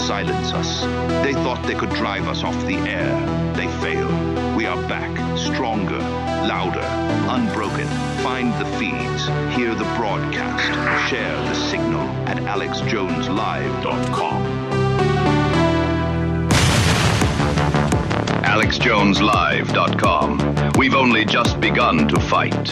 silence us. They thought they could drive us off the air. They failed. We are back, stronger, louder, unbroken. Find the feeds, hear the broadcast, share the signal at AlexJonesLive.com. AlexJonesLive.com. We've only just begun to fight.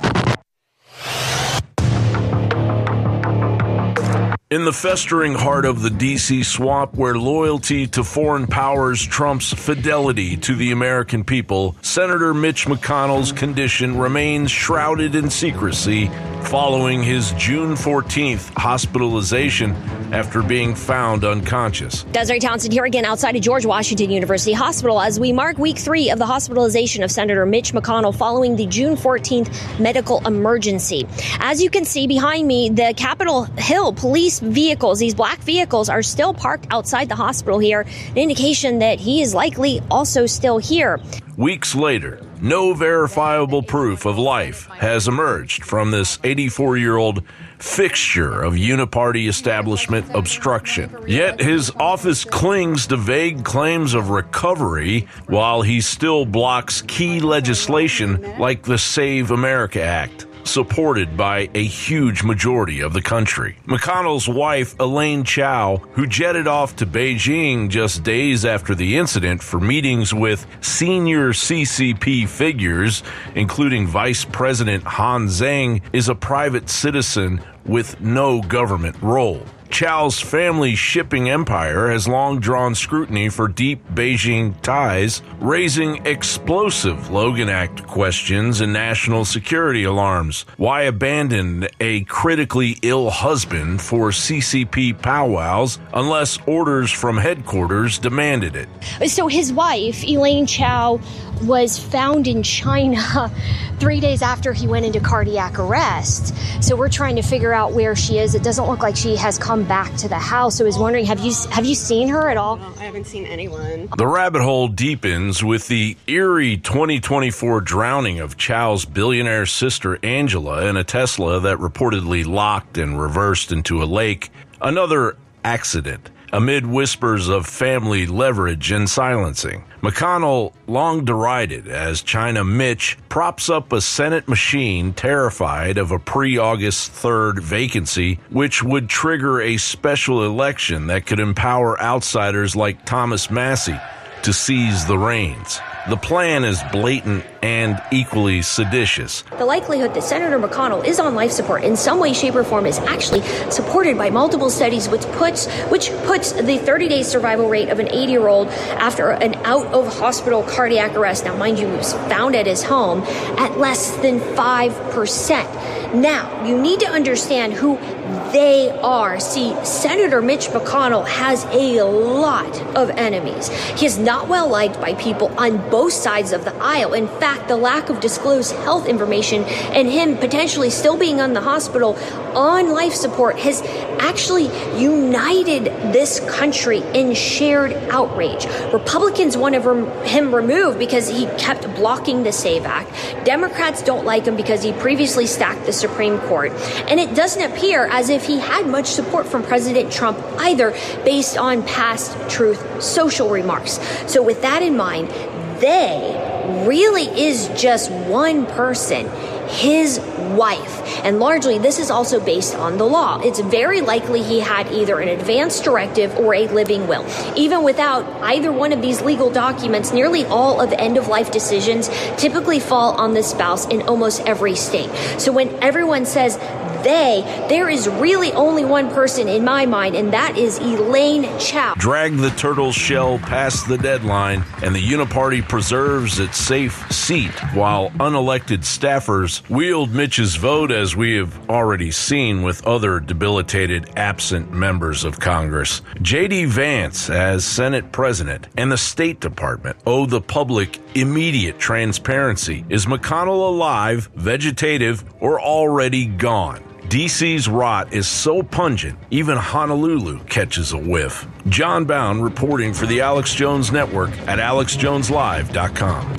In the festering heart of the D.C. swamp, where loyalty to foreign powers trumps fidelity to the American people, Senator Mitch McConnell's condition remains shrouded in secrecy following his June 14th hospitalization after being found unconscious. Desiree Townsend here again outside of George Washington University Hospital as we mark week 3 of the hospitalization of Senator Mitch McConnell following the June 14th medical emergency. As you can see behind me, the Capitol Hill police vehicles, these black vehicles, are still parked outside the hospital here, an indication that he is likely also still here. Weeks later, no verifiable proof of life has emerged from this 84-year-old fixture of uniparty establishment obstruction. Yet his office clings to vague claims of recovery while he still blocks key legislation like the Save America Act, supported by a huge majority of the country. McConnell's wife, Elaine Chao, who jetted off to Beijing just days after the incident for meetings with senior CCP figures, including Vice President Han Zheng, is a private citizen with no government role. Chao's family shipping empire has long drawn scrutiny for deep Beijing ties, raising explosive Logan Act questions and national security alarms. Why abandon a critically ill husband for CCP powwows unless orders from headquarters demanded it? So his wife, Elaine Chao, was found in China 3 days after he went into cardiac arrest. So we're trying to figure out where she is. It doesn't look like she has come back to the house. So I was wondering, have you seen her at all? No, I haven't seen anyone. The rabbit hole deepens with the eerie 2024 drowning of Chao's billionaire sister Angela in a Tesla that reportedly locked and reversed into a lake. Another accident amid whispers of family leverage and silencing. McConnell, long derided as China Mitch, props up a Senate machine terrified of a pre-August 3rd vacancy, which would trigger a special election that could empower outsiders like Thomas Massie to seize the reins. The plan is blatant and equally seditious. The likelihood that Senator McConnell is on life support in some way, shape, or form is actually supported by multiple studies, which puts the 30-day survival rate of an 80-year-old after an out-of-hospital cardiac arrest, now mind you, he was found at his home, at less than 5%. Now, you need to understand who they are. See, Senator Mitch McConnell has a lot of enemies. He is not well liked by people on both sides of the aisle. In fact, the lack of disclosed health information and him potentially still being on the hospital on life support has actually united this country in shared outrage. Republicans want him removed because he kept blocking the SAVE Act. Democrats don't like him because he previously stacked the Supreme Court. And it doesn't appear as if he had much support from President Trump either, based on past Truth Social remarks. So with that in mind, they really is just one person, his wife. And largely, this is also based on the law. It's very likely he had either an advance directive or a living will. Even without either one of these legal documents, nearly all of end-of-life decisions typically fall on the spouse in almost every state. So when everyone says there is really only one person in my mind, and that is Elaine Chao. Drag the turtle shell past the deadline, and the Uniparty preserves its safe seat while unelected staffers wield Mitch's vote, as we have already seen with other debilitated absent members of Congress. J.D. Vance, as Senate President, and the State Department owe the public immediate transparency. Is McConnell alive, vegetative, or already gone? D.C.'s rot is so pungent, even Honolulu catches a whiff. John Bound reporting for the Alex Jones Network at AlexJonesLive.com.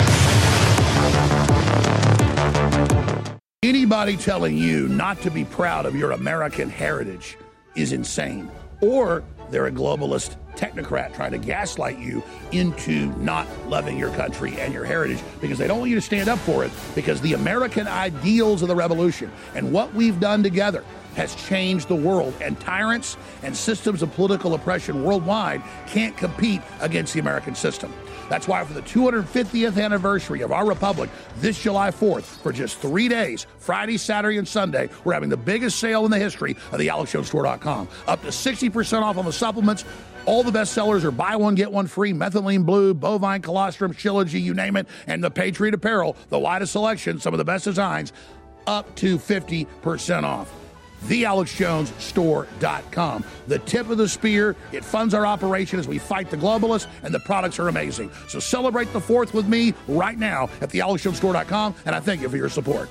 Anybody telling you not to be proud of your American heritage is insane, or they're a globalist technocrat trying to gaslight you into not loving your country and your heritage, because they don't want you to stand up for it, because the American ideals of the revolution and what we've done together has changed the world, and tyrants and systems of political oppression worldwide can't compete against the American system. That's why for the 250th anniversary of our republic, this July 4th, for just 3 days, Friday, Saturday, and Sunday, we're having the biggest sale in the history of the AlexJonesStore.com. Up to 60% off on the supplements. All the best sellers are buy one, get one free, methylene blue, bovine colostrum, Shilajit, you name it, and the Patriot apparel, the widest selection, some of the best designs, up to 50% off. TheAlexJonesStore.com. The tip of the spear. It funds our operation as we fight the globalists, and the products are amazing. So celebrate the 4th with me right now at TheAlexJonesStore.com, and I thank you for your support.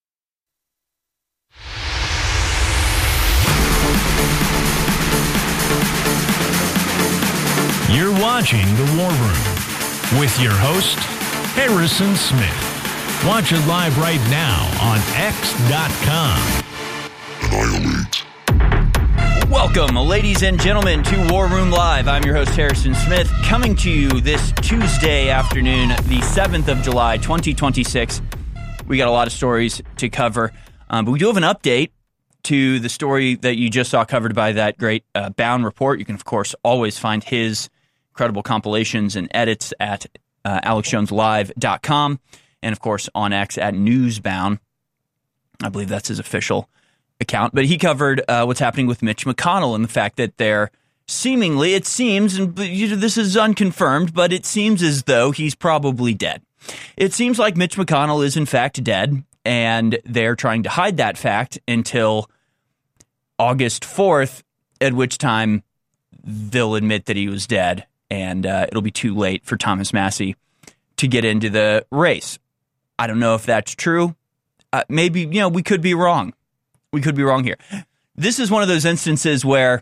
You're watching The War Room with your host, Harrison Smith. Watch it live right now on X.com. Annihilate. Welcome, ladies and gentlemen, to War Room Live. I'm your host, Harrison Smith, coming to you this Tuesday afternoon, the 7th of July, 2026. We got a lot of stories to cover, but we do have an update to the story that you just saw covered by that great Bound report. You can, of course, always find his incredible compilations and edits at AlexJonesLive.com, and, of course, on X at Newsbound. I believe that's his official account, but he covered what's happening with Mitch McConnell and the fact that they're seemingly, it seems, and this is unconfirmed, but it seems as though he's probably dead. It seems like Mitch McConnell is in fact dead, and they're trying to hide that fact until August 4th, at which time they'll admit that he was dead, and it'll be too late for Thomas Massie to get into the race. I don't know if that's true. Maybe, we could be wrong. We could be wrong here. This is one of those instances where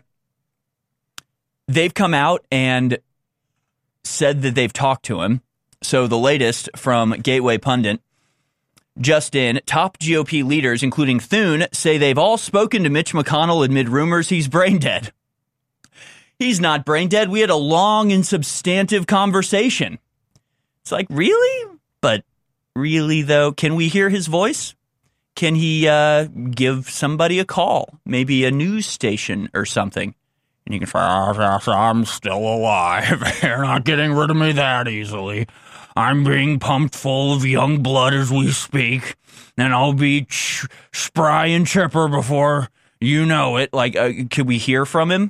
they've come out and said that they've talked to him. So the latest from Gateway Pundit, just in, top GOP leaders, including Thune, say they've all spoken to Mitch McConnell amid rumors he's brain dead. He's not brain dead. We had a long and substantive conversation. It's like, really? But really, though, can we hear his voice? Can he give somebody a call, maybe a news station or something? And you can say, I'm still alive. You're not getting rid of me that easily. I'm being pumped full of young blood as we speak, and I'll be spry and chipper before you know it. Like, could we hear from him?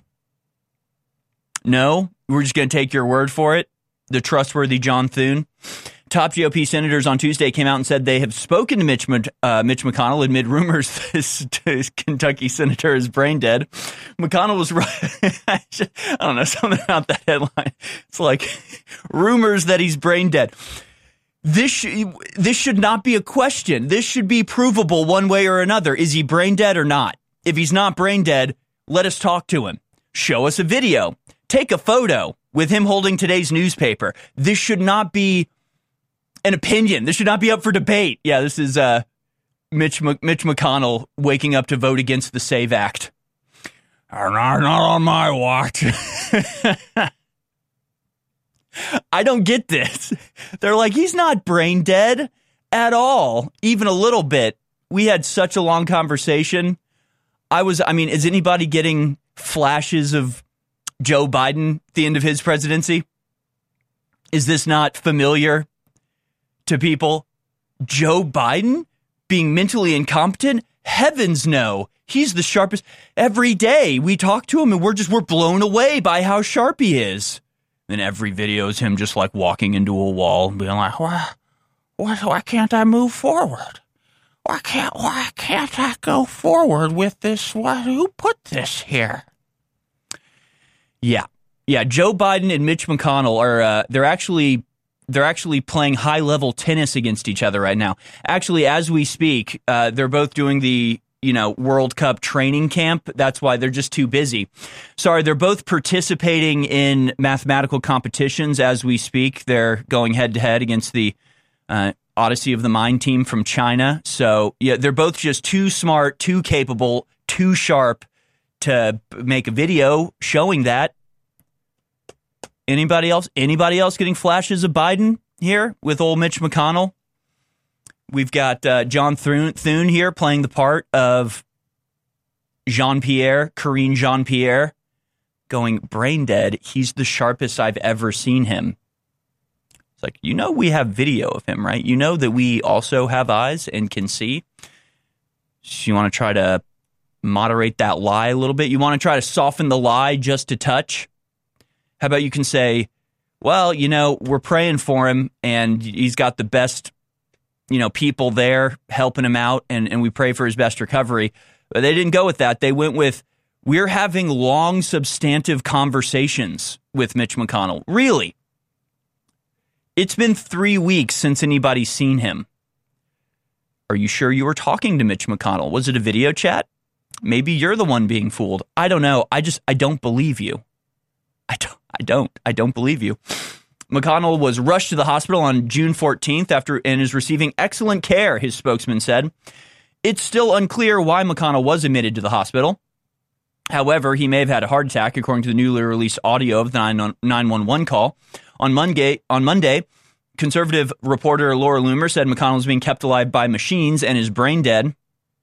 No? We're just going to take your word for it? The trustworthy John Thune? Top GOP senators on Tuesday came out and said they have spoken to Mitch McConnell amid rumors this Kentucky senator is brain dead. McConnell was right. I don't know, something about that headline. It's like rumors that he's brain dead. This should not be a question. This should be provable one way or another. Is he brain dead or not? If he's not brain dead, let us talk to him. Show us a video. Take a photo with him holding today's newspaper. This should not be an opinion. This should not be up for debate. Yeah, this is Mitch McConnell waking up to vote against the SAVE Act. Not on my watch. I don't get this. They're like, he's not brain dead at all, even a little bit. We had such a long conversation. Is anybody getting flashes of Joe Biden at the end of his presidency? Is this not familiar to people? Joe Biden being mentally incompetent? Heavens no. He's the sharpest. Every day we talk to him and we're blown away by how sharp he is. And every video is him just like walking into a wall and being like, why can't I move forward? Why can't I go forward with this? Who put this here? Yeah. Joe Biden and Mitch McConnell are they're actually playing high-level tennis against each other right now. Actually, as we speak, they're both doing the World Cup training camp. That's why they're just too busy. Sorry, they're both participating in mathematical competitions as we speak. They're going head-to-head against the Odyssey of the Mind team from China. So, yeah, they're both just too smart, too capable, too sharp to make a video showing that. Anybody else? Anybody else getting flashes of Biden here with old Mitch McConnell? We've got John Thune here playing the part of Jean-Pierre, Karine Jean-Pierre, going brain dead. He's the sharpest I've ever seen him. It's like, we have video of him, right? You know that we also have eyes and can see. So you want to try to moderate that lie a little bit? You want to try to soften the lie just a touch? How about you can say, well, we're praying for him and he's got the best, people there helping him out and we pray for his best recovery. But they didn't go with that. They went with, we're having long, substantive conversations with Mitch McConnell. Really? It's been 3 weeks since anybody's seen him. Are you sure you were talking to Mitch McConnell? Was it a video chat? Maybe you're the one being fooled. I don't know. I don't believe you. I don't believe you. McConnell was rushed to the hospital on June 14th and is receiving excellent care, his spokesman said. It's still unclear why McConnell was admitted to the hospital. However, he may have had a heart attack, according to the newly released audio of the 911 call. On Monday, conservative reporter Laura Loomer said McConnell is being kept alive by machines and is brain dead.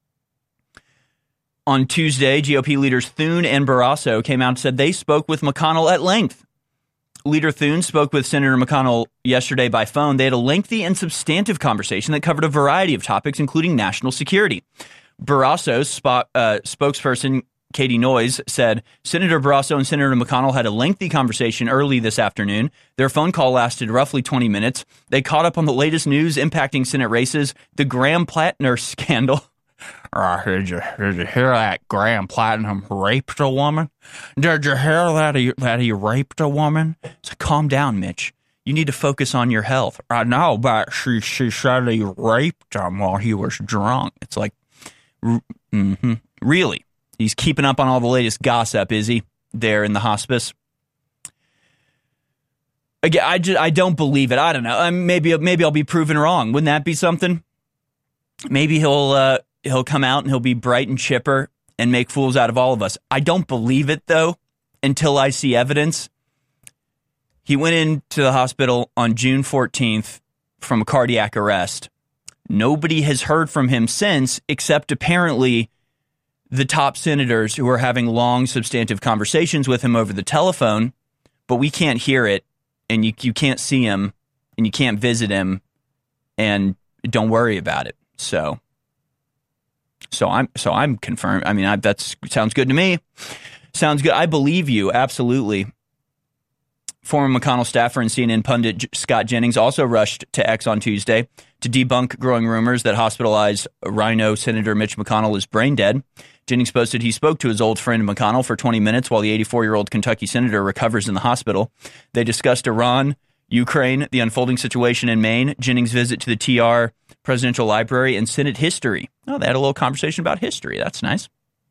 On Tuesday, GOP leaders Thune and Barrasso came out and said they spoke with McConnell at length. Leader Thune spoke with Senator McConnell yesterday by phone. They had a lengthy and substantive conversation that covered a variety of topics, including national security. Barrasso's spokesperson, Katie Noyes, said Senator Barrasso and Senator McConnell had a lengthy conversation early this afternoon. Their phone call lasted roughly 20 minutes. They caught up on the latest news impacting Senate races, the Graham Plattner scandal. Did you hear that Graham Platinum raped a woman? Did you hear that he raped a woman? So calm down, Mitch. You need to focus on your health. I know, but she said he raped him while he was drunk. It's like, really? He's keeping up on all the latest gossip, is he? There in the hospice. Again, I don't believe it. I don't know. Maybe I'll be proven wrong. Wouldn't that be something? Maybe he'll come out and he'll be bright and chipper and make fools out of all of us. I don't believe it, though, until I see evidence. He went into the hospital on June 14th from a cardiac arrest. Nobody has heard from him since, except apparently the top senators who are having long, substantive conversations with him over the telephone, but we can't hear it, and you can't see him, and you can't visit him, and don't worry about it. So I'm confirmed. I mean, that sounds good to me. Sounds good. I believe you, absolutely. Former McConnell staffer and CNN pundit Scott Jennings also rushed to X on Tuesday to debunk growing rumors that hospitalized Rhino Senator Mitch McConnell is brain dead. Jennings posted he spoke to his old friend McConnell for 20 minutes while the 84-year-old Kentucky senator recovers in the hospital. They discussed Iran, Ukraine, the unfolding situation in Maine, Jennings' visit to the TR Presidential Library, and Senate history. Oh, they had a little conversation about history. That's nice.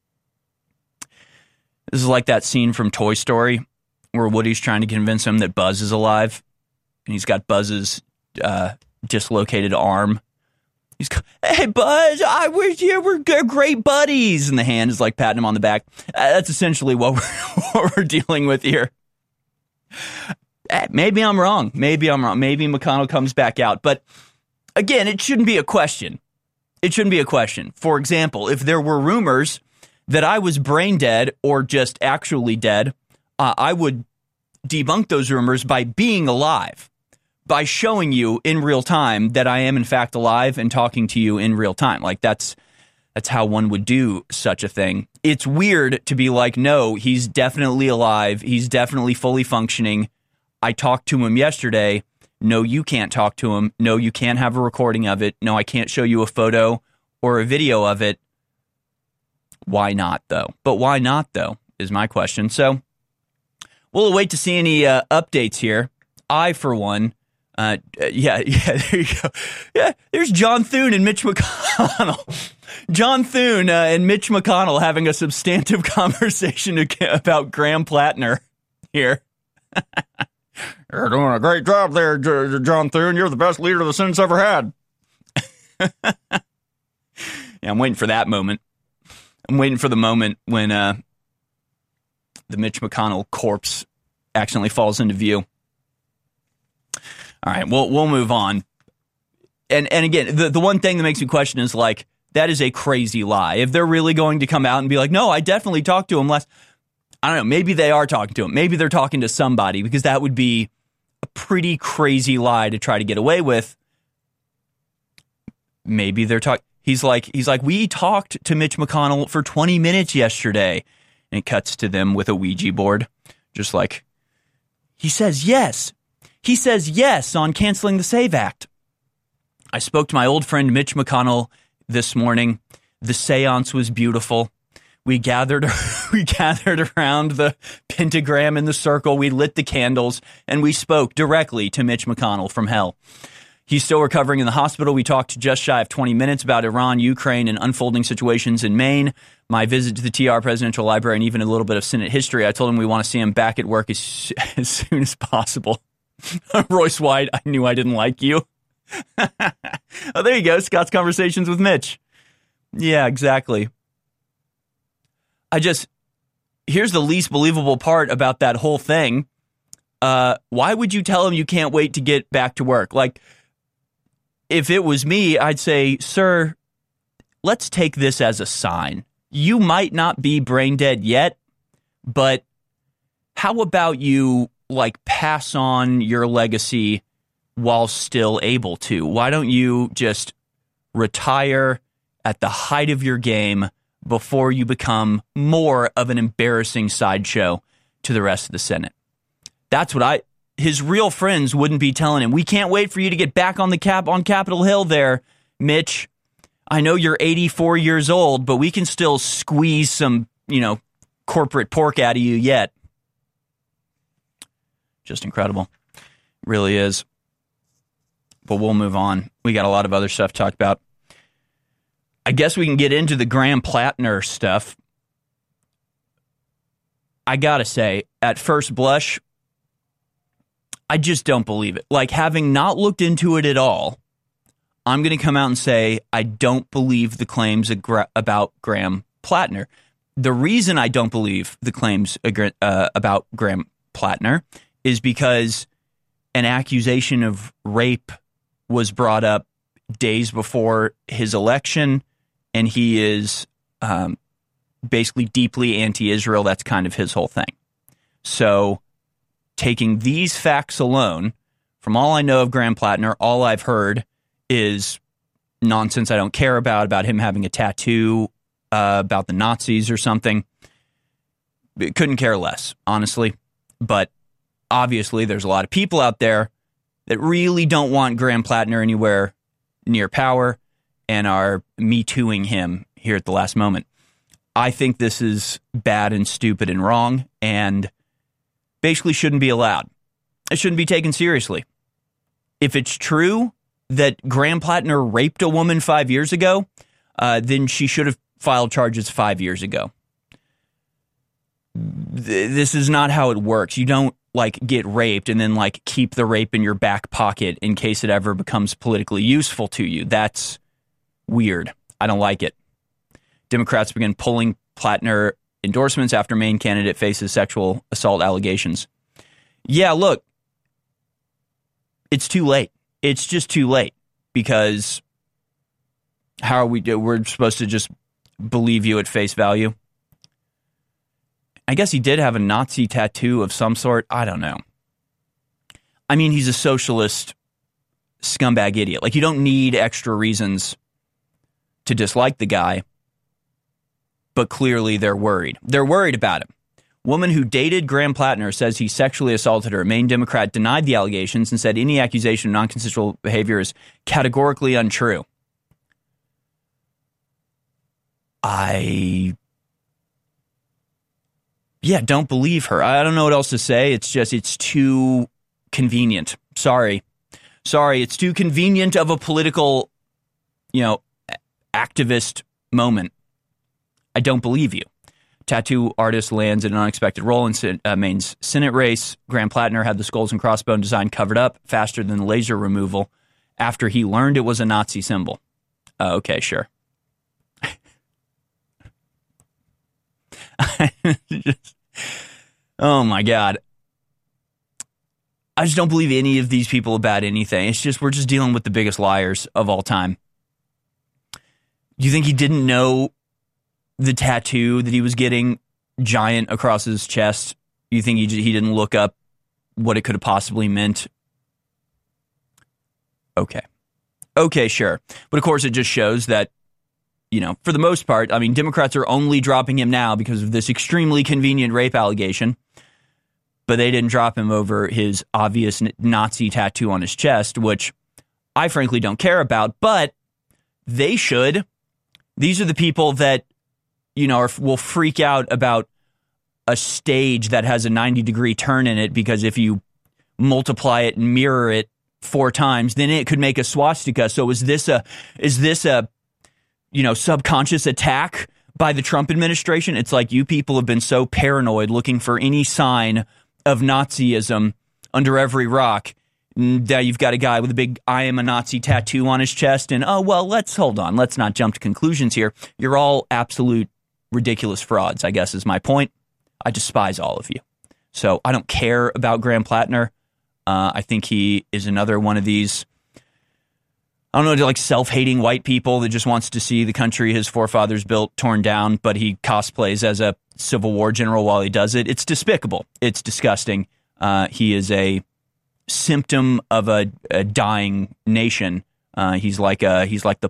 This is like that scene from Toy Story where Woody's trying to convince him that Buzz is alive, and he's got Buzz's dislocated arm. He's, hey, Buzz, I wish you were great buddies. And the hand is like patting him on the back. That's essentially what we're dealing with here. Maybe I'm wrong. Maybe McConnell comes back out. But again, it shouldn't be a question. It shouldn't be a question. For example, if there were rumors that I was brain dead or just actually dead, I would debunk those rumors by being alive, by showing you in real time that I am in fact alive and talking to you in real time. Like that's how one would do such a thing. It's weird to be like, no, he's definitely alive. He's definitely fully functioning. I talked to him yesterday. No, you can't talk to him. No, you can't have a recording of it. No, I can't show you a photo or a video of it. Why not, though? But why not, though, is my question. So we'll await to see any updates here. I, for one, there you go. Yeah, there's John Thune and Mitch McConnell. John Thune and Mitch McConnell having a substantive conversation about Graham Plattner here. You're doing a great job there, John Thune. You're the best leader the Senate's ever had. Yeah, I'm waiting for that moment. I'm waiting for the moment when the Mitch McConnell corpse accidentally falls into view. All right, we'll move on. And again, the one thing that makes me question is like, that is a crazy lie. If they're really going to come out and be like, no, I definitely talked to him last, I don't know, maybe they are talking to him. Maybe they're talking to somebody, because that would be a pretty crazy lie to try to get away with. Maybe they're talking. He's like, we talked to Mitch McConnell for 20 minutes yesterday. And it cuts to them with a Ouija board. Just like, he says yes. He says yes on canceling the SAVE Act. I spoke to my old friend Mitch McConnell this morning. The seance was beautiful. We gathered around the pentagram in the circle. We lit the candles, and we spoke directly to Mitch McConnell from hell. He's still recovering in the hospital. We talked just shy of 20 minutes about Iran, Ukraine, and unfolding situations in Maine, my visit to the TR Presidential Library, and even a little bit of Senate history. I told him we want to see him back at work as soon as possible. Royce White, I knew I didn't like you. Oh, there you go. Scott's conversations with Mitch. Yeah, exactly. Here's the least believable part about that whole thing. Why would you tell him you can't wait to get back to work? Like, if it was me, I'd say, sir, let's take this as a sign. You might not be brain dead yet, but how about you, like, pass on your legacy while still able to? Why don't you just retire at the height of your game before you become more of an embarrassing sideshow to the rest of the Senate? That's what his real friends wouldn't be telling him. We can't wait for you to get back on Capitol Hill there, Mitch. I know you're 84 years old, but we can still squeeze some, corporate pork out of you yet. Just incredible. Really is. But we'll move on. We got a lot of other stuff to talk about. I guess we can get into the Graham Plattner stuff. I gotta say, at first blush, I just don't believe it. Like, having not looked into it at all, I'm going to come out and say I don't believe the claims about Graham Plattner. The reason I don't believe the claims about Graham Plattner is because an accusation of rape was brought up days before his election, and he is basically deeply anti-Israel. That's kind of his whole thing. So, taking these facts alone, from all I know of Graham Plattner, all I've heard is nonsense I don't care about him having a tattoo about the Nazis or something. Couldn't care less, honestly. But obviously, there's a lot of people out there that really don't want Graham Plattner anywhere near power and are Me Tooing him here at the last moment. I think this is bad and stupid and wrong, and basically shouldn't be allowed. It shouldn't be taken seriously. If it's true that Graham Plattner raped a woman 5 years ago, then she should have filed charges 5 years ago. This is not how it works. You don't, get raped and then, keep the rape in your back pocket in case it ever becomes politically useful to you. That's weird. I don't like it. Democrats begin pulling Plattner endorsements after Maine candidate faces sexual assault allegations. Yeah, look, it's too late. It's just too late, because how are we're supposed to just believe you at face value? I guess he did have a Nazi tattoo of some sort. I don't know. I mean, he's a socialist scumbag idiot. You don't need extra reasons to dislike the guy. But clearly they're worried. They're worried about him. Woman who dated Graham Plattner says he sexually assaulted her. Maine Democrat denied the allegations and said any accusation of non-consensual behavior is categorically untrue. Don't believe her. I don't know what else to say. It's too convenient. Sorry, it's too convenient of a political, activist moment. I don't believe you. Tattoo artist lands in an unexpected role in Maine's Senate race. Graham Plattner had the skulls and crossbone design covered up faster than laser removal after he learned it was a Nazi symbol. Okay, sure. Oh my God. I just don't believe any of these people about anything. It's just, we're just dealing with the biggest liars of all time. You think he didn't know the tattoo that he was getting giant across his chest? You think he didn't look up what it could have possibly meant? Okay, sure. But of course, it just shows that, for the most part, I mean, Democrats are only dropping him now because of this extremely convenient rape allegation. But they didn't drop him over his obvious Nazi tattoo on his chest, which I frankly don't care about, but they should. These are the people that, will freak out about a stage that has a 90-degree turn in it, because if you multiply it and mirror it 4 times, then it could make a swastika. So is this a subconscious attack by the Trump administration? It's like you people have been so paranoid looking for any sign of Nazism under every rock that you've got a guy with a big "I am a Nazi" tattoo on his chest, and let's hold on. Let's not jump to conclusions here. You're all absolute ridiculous frauds, I guess is my point. I despise all of you. So I don't care about Graham Plattner. I think he is another one of these, I don't know, like self-hating white people that just wants to see the country his forefathers built torn down, but he cosplays as a Civil War general while he does it. It's despicable. It's disgusting. He is a symptom of a dying nation. He's like the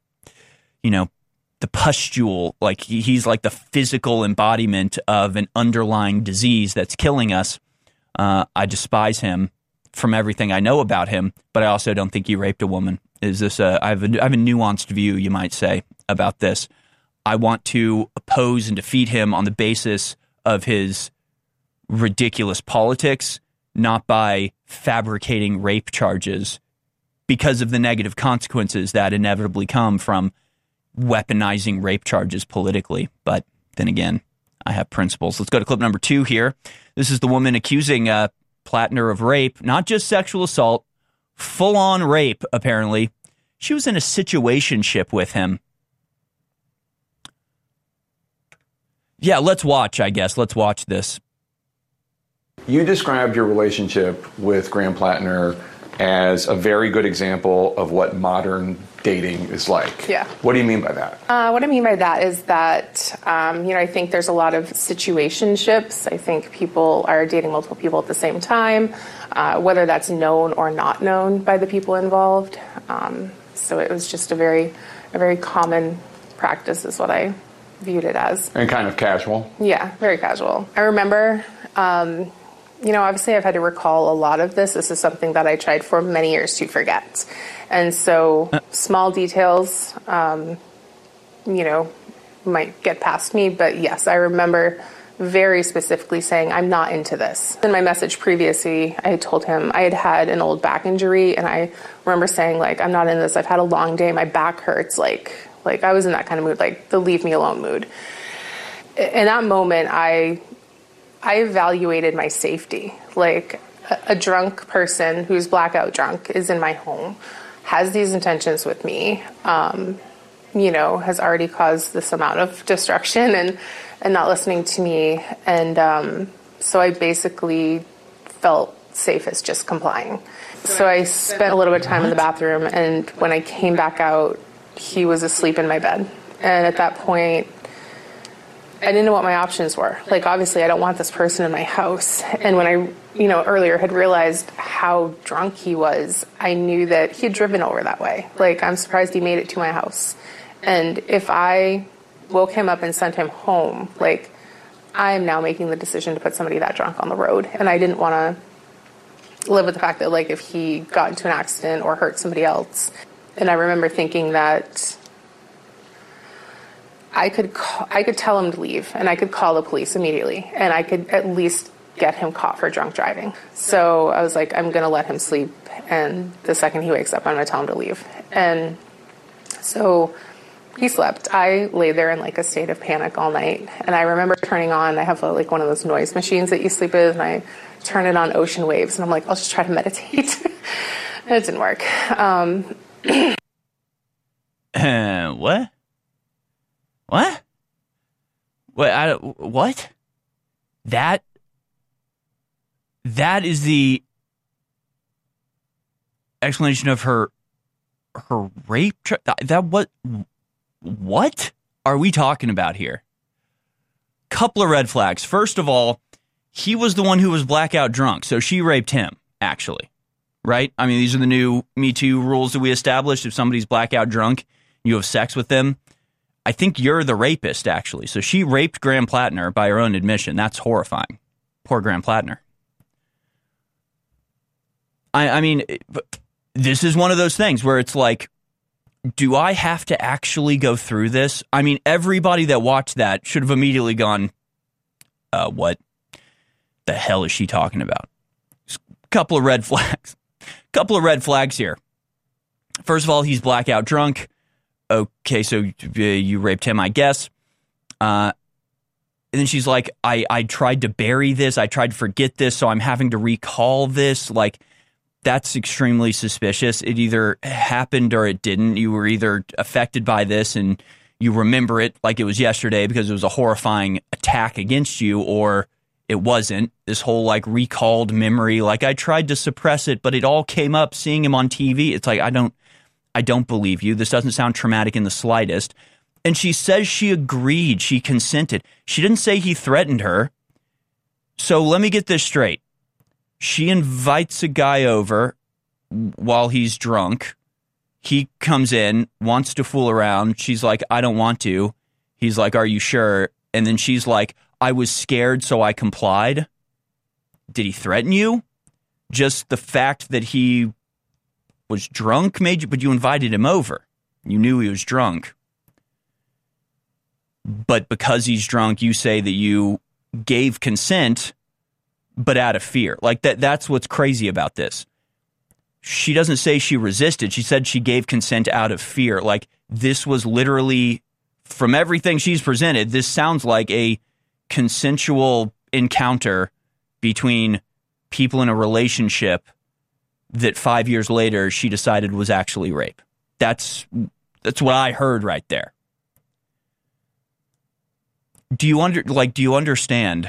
pustule, like he's like the physical embodiment of an underlying disease that's killing us. I despise him from everything I know about him, but I also don't think he raped a woman. I have a nuanced view, you might say, about this. I want to oppose and defeat him on the basis of his ridiculous politics, not by fabricating rape charges because of the negative consequences that inevitably come from weaponizing rape charges politically. But then again, I have principles. Let's go to clip number 2 here. This is the woman accusing Plattner of rape, not just sexual assault, full-on rape, apparently. She was in a situationship with him. Yeah, let's watch, I guess. Let's watch this. You described your relationship with Graham Plattner as a very good example of what modern dating is like. Yeah. What do you mean by that? What I mean by that is that, I think there's a lot of situationships. I think people are dating multiple people at the same time, whether that's known or not known by the people involved. So it was just a very common practice is what I viewed it as. And kind of casual? Yeah, very casual. I remember, obviously I've had to recall a lot of this. This is something that I tried for many years to forget. And so small details, might get past me. But yes, I remember very specifically saying, I'm not into this. In my message previously, I told him I had an old back injury. And I remember saying, I'm not in this. I've had a long day. My back hurts. Like I was in that kind of mood, like the leave me alone mood. In that moment, I evaluated my safety. Like a drunk person who's blackout drunk is in my home, has these intentions with me, has already caused this amount of destruction and not listening to me. And so I basically felt safe as just complying. So I spent a little bit of time in the bathroom, and when I came back out, he was asleep in my bed. And at that point, I didn't know what my options were. Obviously, I don't want this person in my house. And when I, earlier had realized how drunk he was, I knew that he had driven over that way. I'm surprised he made it to my house. And if I woke him up and sent him home, I am now making the decision to put somebody that drunk on the road. And I didn't want to live with the fact that, if he got into an accident or hurt somebody else. And I remember thinking that I could tell him to leave, and I could call the police immediately, and I could at least get him caught for drunk driving. So I was like, I'm going to let him sleep, and the second he wakes up, I'm going to tell him to leave. And so he slept. I lay there in a state of panic all night, and I remember turning on, I have one of those noise machines that you sleep with, and I turn it on ocean waves, and I'm like, I'll just try to meditate. And it didn't work. What? What? What? That is the explanation of her rape. What are we talking about here? Couple of red flags. First of all, he was the one who was blackout drunk, so she raped him, actually. Right? I mean, these are the new Me Too rules that we established. If somebody's blackout drunk, you have sex with them, I think you're the rapist, actually. So she raped Graham Plattner by her own admission. That's horrifying. Poor Graham Plattner. I mean, this is one of those things where it's like, do I have to actually go through this? I mean, everybody that watched that should have immediately gone, what the hell is she talking about? Couple of red flags. Couple of red flags here. First of all, he's blackout drunk. Okay, so you raped him, I guess. And then she's like, I tried to bury this. I tried to forget this, so I'm having to recall this. Like, that's extremely suspicious. It either happened or it didn't. You were either affected by this and you remember it like it was yesterday because it was a horrifying attack against you, or it wasn't. This whole like recalled memory, like I tried to suppress it, but it all came up seeing him on TV. It's like, I don't believe you. This doesn't sound traumatic in the slightest. And she says she agreed. She consented. She didn't say he threatened her. So let me get this straight. She invites a guy over while he's drunk. He comes in, wants to fool around. She's like, I don't want to. He's like, are you sure? And then she's like, I was scared, so I complied. Did he threaten you? Just the fact that he was drunk made you, but you invited him over. You knew he was drunk. But because he's drunk, you say that you gave consent, but out of fear. Like that's what's crazy about this. She doesn't say she resisted. She said she gave consent out of fear. Like, this was literally, from everything she's presented, this sounds like a consensual encounter between people in a relationship that 5 years later she decided was actually rape. That's what I heard right there. Do you understand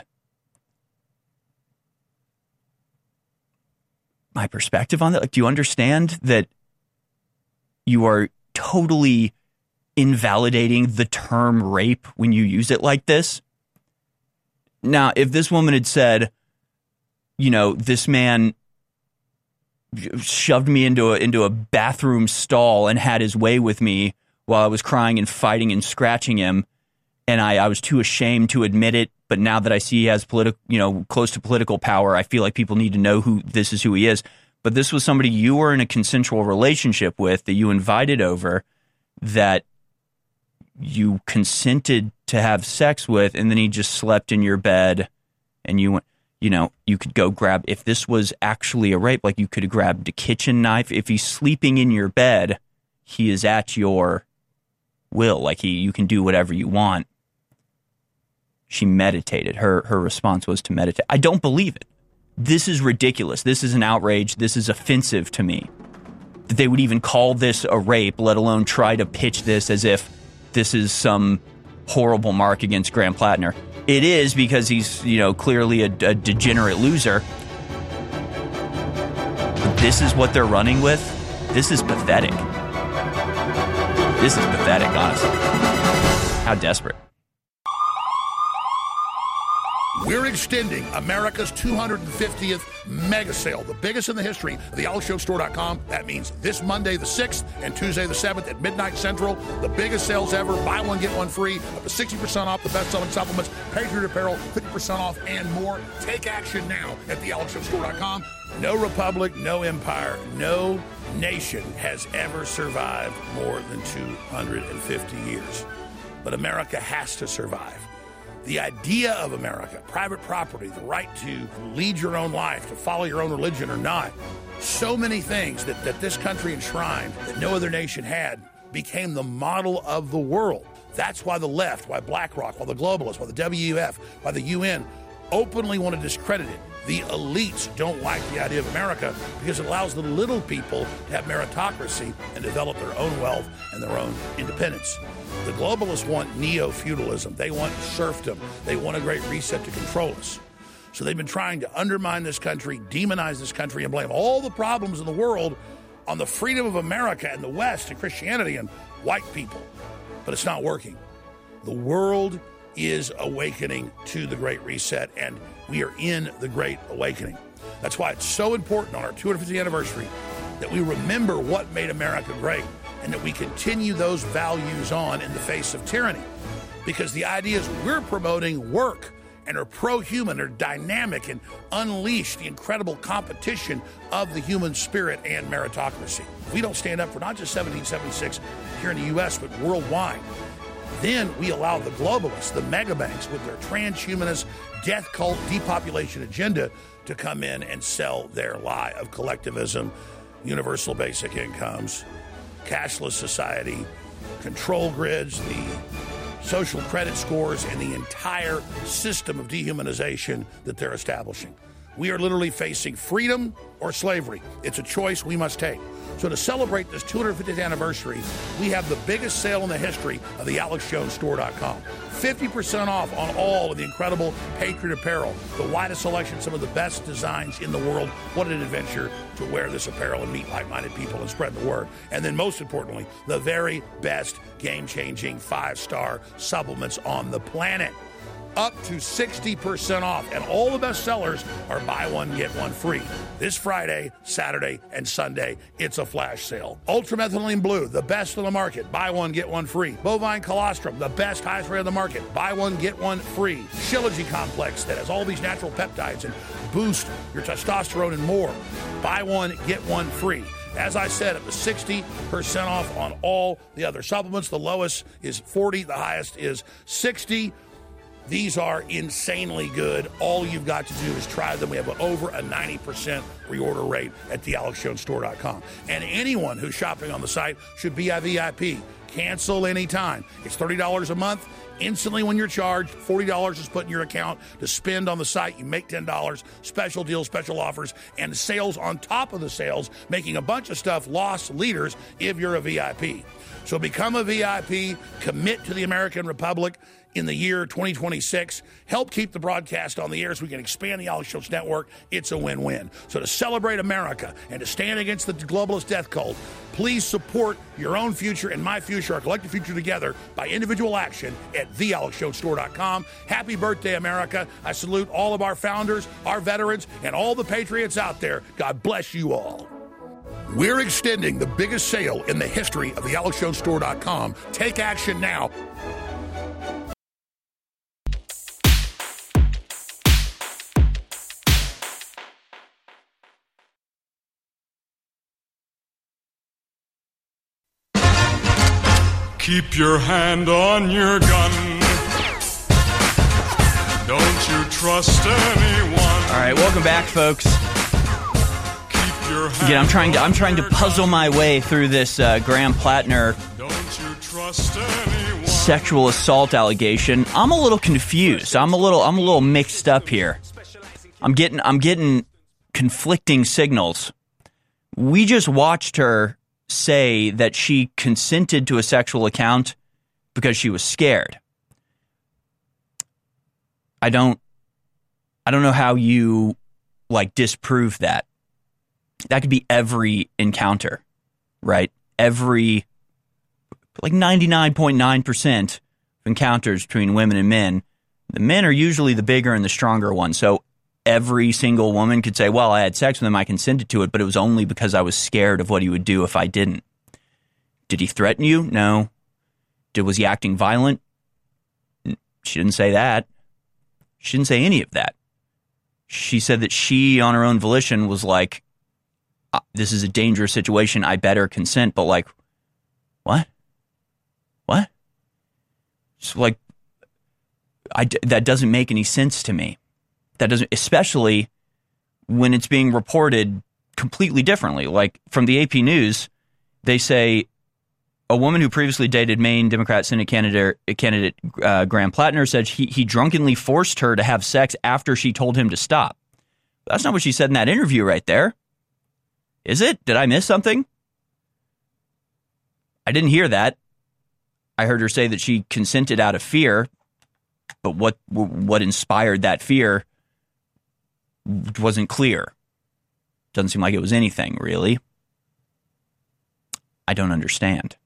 my perspective on that? Like, do you understand that you are totally invalidating the term rape when you use it like this? Now, if this woman had said, you know, this man shoved me into a bathroom stall and had his way with me while I was crying and fighting and scratching him, and I was too ashamed to admit it, but now that I see he has close to political power, I feel like people need to know who he is. But this was somebody you were in a consensual relationship with, that you invited over, that you consented to have sex with, and then he just slept in your bed, and you went, you could go grab, if this was actually a rape, like you could have grabbed a kitchen knife. If he's sleeping in your bed, he is at your will. Like you can do whatever you want. She meditated. Her response was to meditate. I don't believe it. This is ridiculous. This is an outrage. This is offensive to me. That they would even call this a rape, let alone try to pitch this as if this is some horrible mark against Graham Plattner. It is, because he's, clearly a degenerate loser. But this is what they're running with. This is pathetic. This is pathetic, honestly. How desperate. We're extending America's 250th mega sale, the biggest in the history of thealexshowstore.com. That means this Monday the 6th and Tuesday the 7th at midnight central. The biggest sales ever. Buy one, get one free. Up to 60% off the best-selling supplements, Patriot apparel, 50% off, and more. Take action now at thealexshowstore.com. No republic, no empire, no nation has ever survived more than 250 years. But America has to survive. The idea of America, private property, the right to lead your own life, to follow your own religion or not, so many things that this country enshrined that no other nation had, became the model of the world. That's why the left, why BlackRock, why the globalists, why the WEF, why the UN openly want to discredit it. The elites don't like the idea of America because it allows the little people to have meritocracy and develop their own wealth and their own independence. The globalists want neo-feudalism. They want serfdom. They want a great reset to control us. So they've been trying to undermine this country, demonize this country, and blame all the problems in the world on the freedom of America and the West and Christianity and white people. But it's not working. The world is awakening to the Great Reset, and we are in the Great Awakening. That's why it's so important on our 250th anniversary that we remember what made America great and that we continue those values on in the face of tyranny. Because the idea is we're promoting work and are pro-human, are dynamic, and unleash the incredible competition of the human spirit and meritocracy. If we don't stand up for not just 1776 here in the U.S., but worldwide, then we allow the globalists, the mega banks, with their transhumanist, death cult, depopulation agenda to come in and sell their lie of collectivism, universal basic incomes, cashless society, control grids, the social credit scores, and the entire system of dehumanization that they're establishing. We are literally facing freedom or slavery. It's a choice we must take. So to celebrate this 250th anniversary, we have the biggest sale in the history of the AlexJonesStore.com. 50% off on all of the incredible Patriot apparel, the widest selection, some of the best designs in the world. What an adventure to wear this apparel and meet like-minded people and spread the word. And then most importantly, the very best game-changing 5-star supplements on the planet. Up to 60% off, and all the best sellers are buy one, get one free. This Friday, Saturday, and Sunday, it's a flash sale. Ultramethylene Blue, the best on the market, buy one, get one free. Bovine Colostrum, the best, highest rate on the market, buy one, get one free. Shilajit Complex that has all these natural peptides and boost your testosterone and more, buy one, get one free. As I said, up to 60% off on all the other supplements. The lowest is 40, the highest is 60. These are insanely good. All you've got to do is try them. We have over a 90% reorder rate at thealexjonesstore.com. And anyone who's shopping on the site should be a VIP. Cancel anytime. It's $30 a month. Instantly when you're charged, $40 is put in your account to spend on the site. You make $10. Special deals, special offers, and sales on top of the sales, making a bunch of stuff lost leaders if you're a VIP. So become a VIP, commit to the American Republic in the year 2026. Help keep the broadcast on the air so we can expand the Alex Jones Network. It's a win-win. So to celebrate America and to stand against the globalist death cult, please support your own future and my future, our collective future together, by individual action at thealexjonesstore.com. Happy birthday, America. I salute all of our founders, our veterans, and all the patriots out there. God bless you all. We're extending the biggest sale in the history of thealexjonesstore.com. Take action now. Keep your hand on your gun. Don't you trust anyone. All right, welcome back, folks. Keep your hand Again, I'm trying to puzzle my way through this Graham Plattner Don't you trust anyone. sexual assault allegation. I'm a little confused. I'm a little mixed up here. I'm getting conflicting signals. We just watched her say that she consented to a sexual account because she was scared. I don't know how you disprove that. That could be every encounter, right? Every 99.9% of encounters between women and men, the men are usually the bigger and the stronger ones. So every single woman could say, well, I had sex with him, I consented to it, but it was only because I was scared of what he would do if I didn't. Did he threaten you? No. Was he acting violent? She didn't say that. She didn't say any of that. She said that she, on her own volition, was like, this is a dangerous situation, I better consent. But what? What? It's that doesn't make any sense to me. That doesn't, especially when it's being reported completely differently. Like from the AP News, they say a woman who previously dated Maine Democrat Senate candidate Graham Plattner said he drunkenly forced her to have sex after she told him to stop. That's not what she said in that interview right there. Is it? Did I miss something? I didn't hear that. I heard her say that she consented out of fear, but what inspired that fear wasn't clear. Doesn't seem like it was anything, really. I don't understand.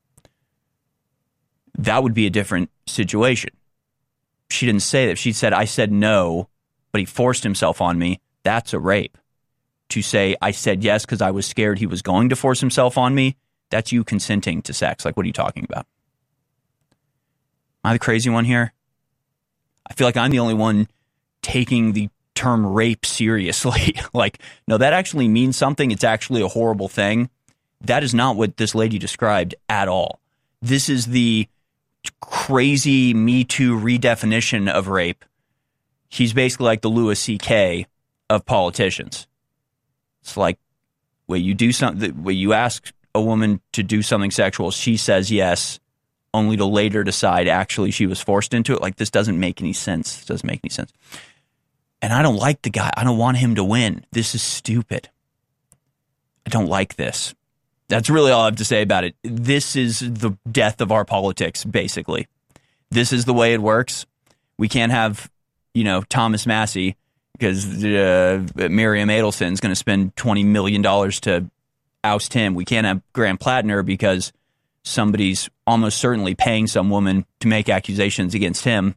That would be a different situation. She didn't say that. She said, I said no, but he forced himself on me. That's a rape. To say, I said yes because I was scared he was going to force himself on me, that's you consenting to sex. Like, what are you talking about? Am I the crazy one here? I feel like I'm the only one taking the term rape seriously. Like, no, that actually means something. It's actually a horrible thing. That is not what this lady described at all. This is the crazy Me Too redefinition of rape. He's basically like the Louis C.K. of politicians. It's like, where you do something, where you ask a woman to do something sexual, she says yes, only to later decide actually she was forced into it. Like, this doesn't make any sense. It doesn't make any sense. And I don't like the guy. I don't want him to win. This is stupid. I don't like this. That's really all I have to say about it. This is the death of our politics, basically. This is the way it works. We can't have, Thomas Massey, because Miriam Adelson is going to spend $20 million to oust him. We can't have Graham Plattner because somebody's almost certainly paying some woman to make accusations against him.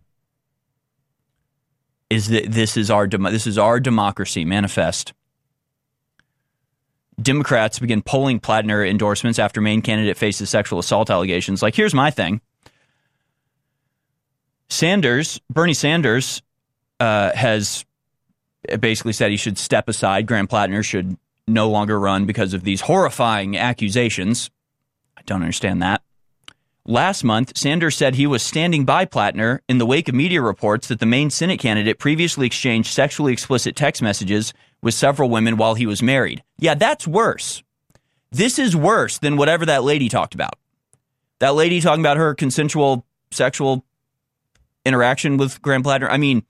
This is our democracy manifest. Democrats begin polling Plattner endorsements after main candidate faces sexual assault allegations. Like, here's my thing. Bernie Sanders has basically said he should step aside. Graham Plattner should no longer run because of these horrifying accusations. I don't understand that. Last month, Sanders said he was standing by Plattner in the wake of media reports that the main Senate candidate previously exchanged sexually explicit text messages with several women while he was married. Yeah, that's worse. This is worse than whatever that lady talked about. That lady talking about her consensual sexual interaction with Graham Plattner. I mean,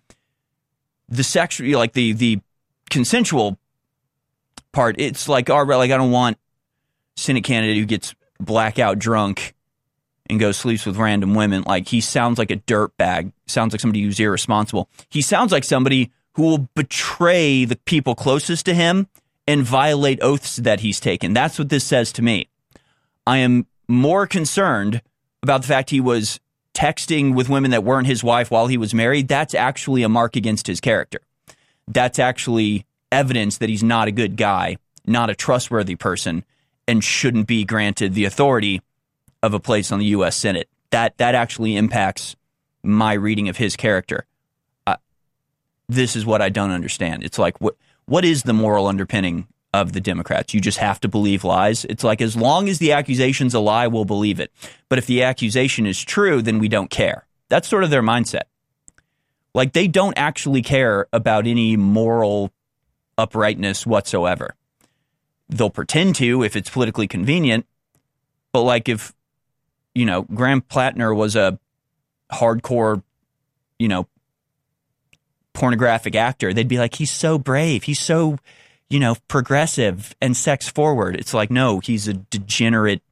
the consensual part, it's like, I don't want Senate candidate who gets blackout drunk and goes sleeps with random women. Like, he sounds like a dirtbag. Sounds like somebody who's irresponsible. He sounds like somebody who will betray the people closest to him and violate oaths that he's taken. That's what this says to me. I am more concerned about the fact he was texting with women that weren't his wife while he was married. That's actually a mark against his character. That's actually evidence that he's not a good guy, not a trustworthy person, and shouldn't be granted the authority of a place on the U.S. Senate. That actually impacts my reading of his character. This is what I don't understand. It's like, what is the moral underpinning of the Democrats? You just have to believe lies. It's like, as long as the accusation's a lie, we'll believe it. But if the accusation is true, then we don't care. That's sort of their mindset. Like, they don't actually care about any moral uprightness whatsoever. They'll pretend to if it's politically convenient. But like, if, Graham Plattner was a hardcore, pornographic actor, they'd be like, he's so brave. He's so, progressive and sex forward. It's like, no, he's a degenerate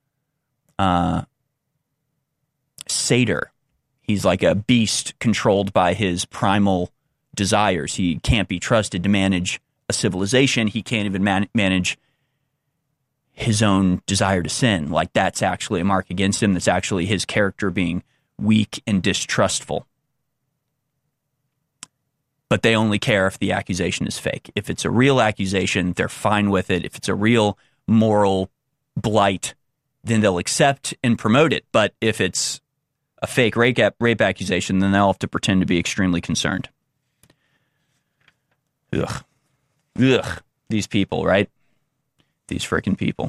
satyr. He's like a beast controlled by his primal desires. He can't be trusted to manage a civilization. He can't even manage his own desire to sin. Like, that's actually a mark against him. That's actually his character being weak and distrustful. But they only care if the accusation is fake. If it's a real accusation, they're fine with it. If it's a real moral blight, then they'll accept and promote it. But if it's a fake rape accusation, then they'll have to pretend to be extremely concerned. Ugh. These people, right? These freaking people.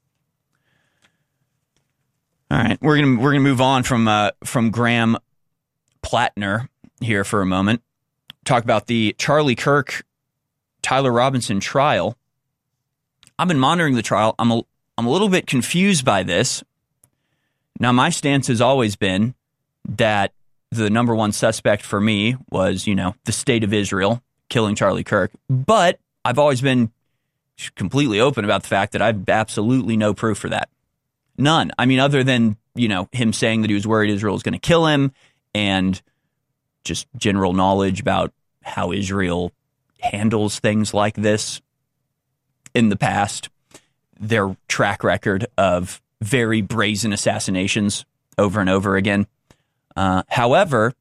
All right, we're gonna move on from Graham Plattner here for a moment. Talk about the Charlie Kirk, Tyler Robinson trial. I've been monitoring the trial. I'm a little bit confused by this. Now, my stance has always been that the number one suspect for me was, the state of Israel killing Charlie Kirk. But I've always been completely open about the fact that I have absolutely no proof for that. None. I mean, other than, him saying that he was worried Israel was going to kill him, and just general knowledge about how Israel handles things like this in the past. their track record of very brazen assassinations over and over again. However,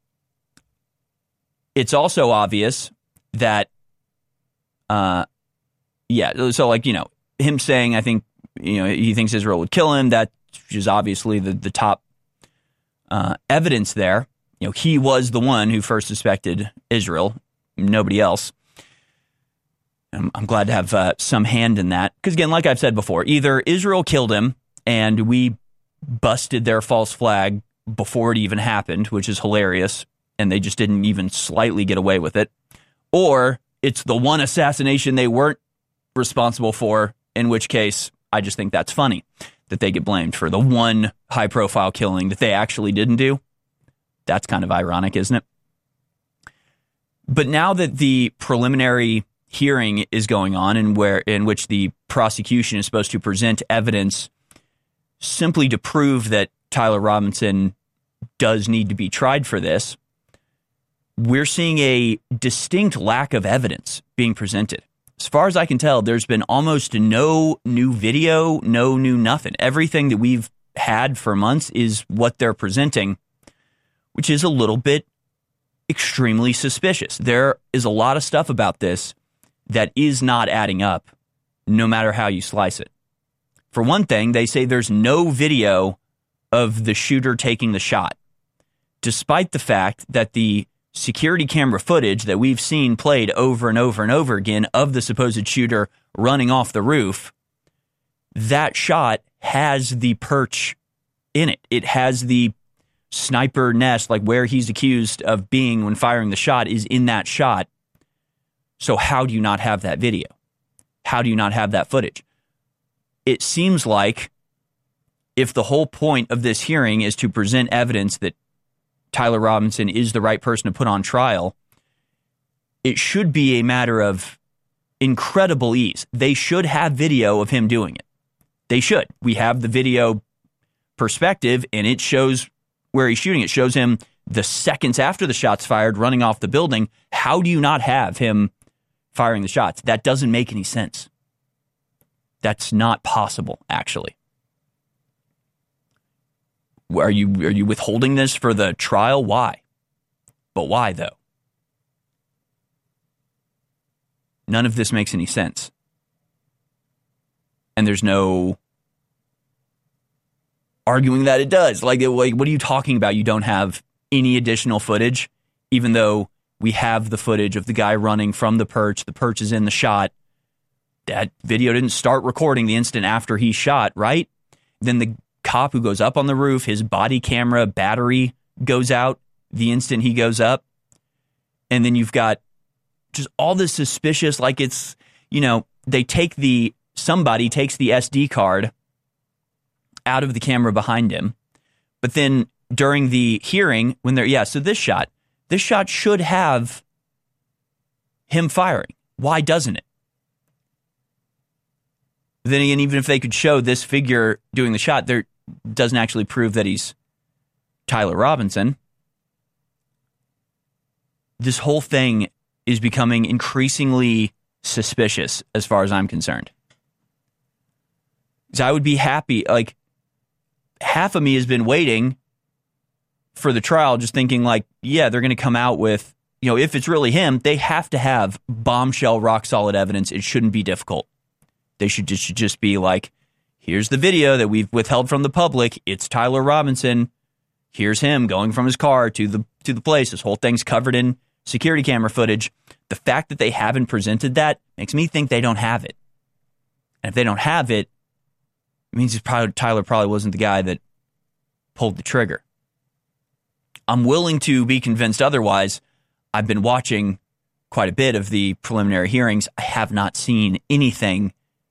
it's also obvious that, so like, him saying, I think, he thinks Israel would kill him. That is obviously the top evidence there. He was the one who first suspected Israel, nobody else. I'm glad to have some hand in that. Because again, like I've said before, either Israel killed him and we busted their false flag before it even happened, which is hilarious, and they just didn't even slightly get away with it, or it's the one assassination they weren't responsible for, in which case I just think that's funny that they get blamed for the one high-profile killing that they actually didn't do. That's kind of ironic, isn't it? But now that the preliminary hearing is going on, and in which the prosecution is supposed to present evidence simply to prove that Tyler Robinson does need to be tried for this, we're seeing a distinct lack of evidence being presented. As far as I can tell, there's been almost no new video, no new nothing. Everything that we've had for months is what they're presenting, which is a little bit extremely suspicious. There is a lot of stuff about this that is not adding up, no matter how you slice it. For one thing, they say there's no video of the shooter taking the shot, despite the fact that the security camera footage that we've seen played over and over and over again of the supposed shooter running off the roof, that shot has the perch in it. It has the sniper nest, like where he's accused of being when firing the shot, is in that shot. So how do you not have that video? How do you not have that footage? It seems like if the whole point of this hearing is to present evidence that Tyler Robinson is the right person to put on trial, it should be a matter of incredible ease. They should have video of him doing it. They should. We have the video perspective, and it shows where he's shooting. It shows him the seconds after the shot's fired running off the building. How do you not have him firing the shots? That doesn't make any sense. That's not possible, actually. Are you withholding this for the trial? Why? But why, though? None of this makes any sense. And there's no arguing that it does. Like, what are you talking about? You don't have any additional footage, even though we have the footage of the guy running from the perch. The perch is in the shot. That video didn't start recording the instant after he shot, right? Then the cop who goes up on the roof, his body camera battery goes out the instant he goes up. And then you've got just all this suspicious, like it's, somebody takes the SD card out of the camera behind him. But then during the hearing, so this shot should have him firing. Why doesn't it? Then again, even if they could show this figure doing the shot, there doesn't actually prove that he's Tyler Robinson. This whole thing is becoming increasingly suspicious as far as I'm concerned. So I would be happy, like, half of me has been waiting for the trial, just thinking like, yeah, they're going to come out with, if it's really him, they have to have bombshell, rock solid evidence. It shouldn't be difficult. They should just be like, here's the video that we've withheld from the public. It's Tyler Robinson. Here's him going from his car to the place. This whole thing's covered in security camera footage. The fact that they haven't presented that makes me think they don't have it. And if they don't have it, it means Tyler probably wasn't the guy that pulled the trigger. I'm willing to be convinced otherwise. I've been watching quite a bit of the preliminary hearings. I have not seen anything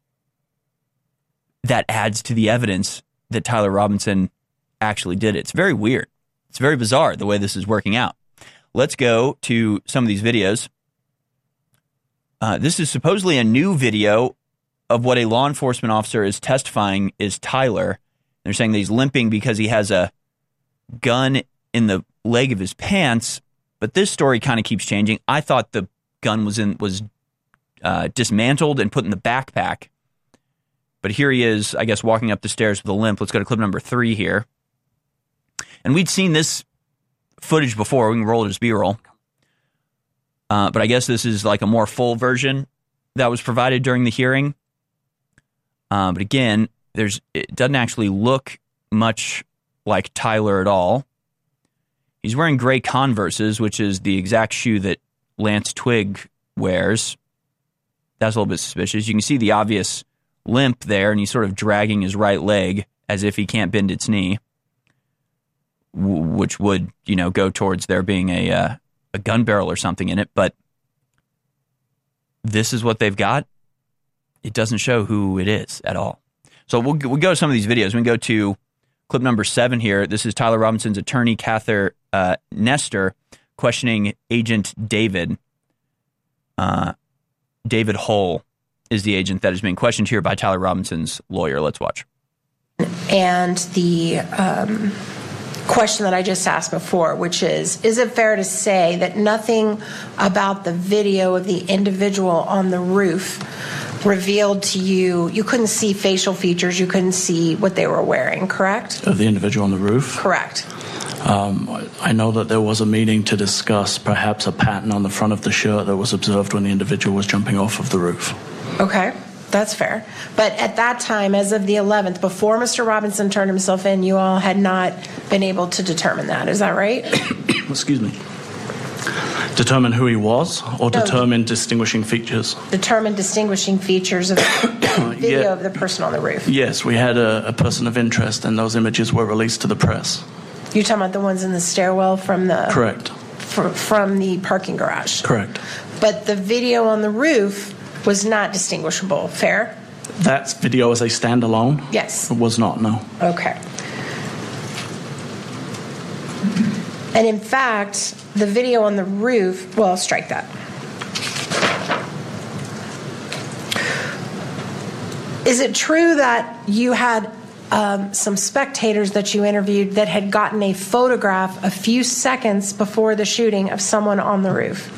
that adds to the evidence that Tyler Robinson actually did it. It's very weird. It's very bizarre the way this is working out. Let's go to some of these videos. This is supposedly a new video of what a law enforcement officer is testifying is Tyler. They're saying that he's limping because he has a gun in the leg of his pants, but this story kind of keeps changing. I thought the gun was dismantled and put in the backpack, But here he is, I guess, walking up the stairs with a limp. Let's go to clip number 3 here. And we'd seen this footage before. We can roll it as B-roll. But I guess this is like a more full version that was provided during the hearing. But again, it doesn't actually look much like Tyler at all. He's wearing gray Converses, which is the exact shoe that Lance Twigg wears. That's a little bit suspicious. You can see the obvious limp there, and he's sort of dragging his right leg as if he can't bend its knee, which would, go towards there being a gun barrel or something in it. But this is what they've got. It doesn't show who it is at all. So we'll go to some of these videos. We can go to clip number 7 here. This is Tyler Robinson's attorney, Cather Nestor, questioning Agent David. David Hull is the agent that is being questioned here by Tyler Robinson's lawyer. Let's watch. And the question that I just asked before, which is it fair to say that nothing about the video of the individual on the roof revealed to you couldn't see facial features, you couldn't see what they were wearing, correct? Of the individual on the roof? Correct. I know that there was a meeting to discuss perhaps a pattern on the front of the shirt that was observed when the individual was jumping off of the roof. Okay, that's fair. But at that time, as of the 11th, before Mr. Robinson turned himself in, you all had not been able to determine that. Is that right? Excuse me. Determine who he was, or determine distinguishing features? Determine distinguishing features of the video of the person on the roof. Yes, we had a person of interest, and those images were released to the press. You're talking about the ones in the stairwell from the... Correct. From the parking garage? Correct. But the video on the roof was not distinguishable, fair? That video as a standalone? Yes. It was not, no. Okay. And in fact, the video on the roof, well, strike that. Is it true that you had some spectators that you interviewed that had gotten a photograph a few seconds before the shooting of someone on the roof?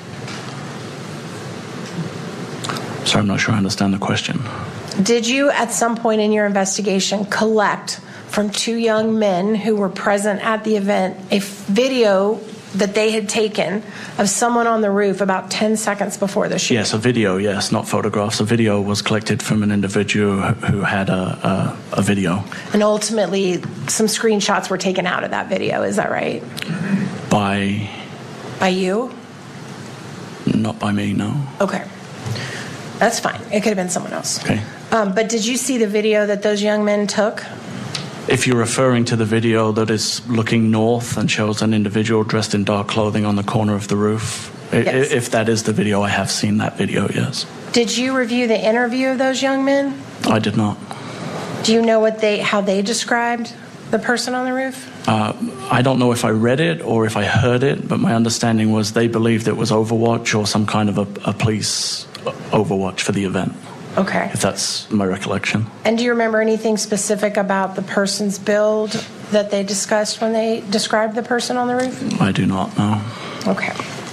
Sorry, I'm not sure I understand the question. Did you, at some point in your investigation, collect from 2 young men who were present at the event a video that they had taken of someone on the roof about 10 seconds before the shooting? Yes, a video, yes, not photographs. A video was collected from an individual who had a video. And ultimately, some screenshots were taken out of that video, is that right? By you? Not by me, no. Okay. That's fine. It could have been someone else. Okay. But did you see the video that those young men took? If you're referring to the video that is looking north and shows an individual dressed in dark clothing on the corner of the roof, yes. If that is the video, I have seen that video, yes. Did you review the interview of those young men? I did not. Do you know how they described the person on the roof? I don't know if I read it or if I heard it, but my understanding was they believed it was Overwatch or some kind of a police Overwatch for the event. Okay. If that's my recollection. And do you remember anything specific about the person's build that they discussed when they described the person on the roof? I do not know. Okay.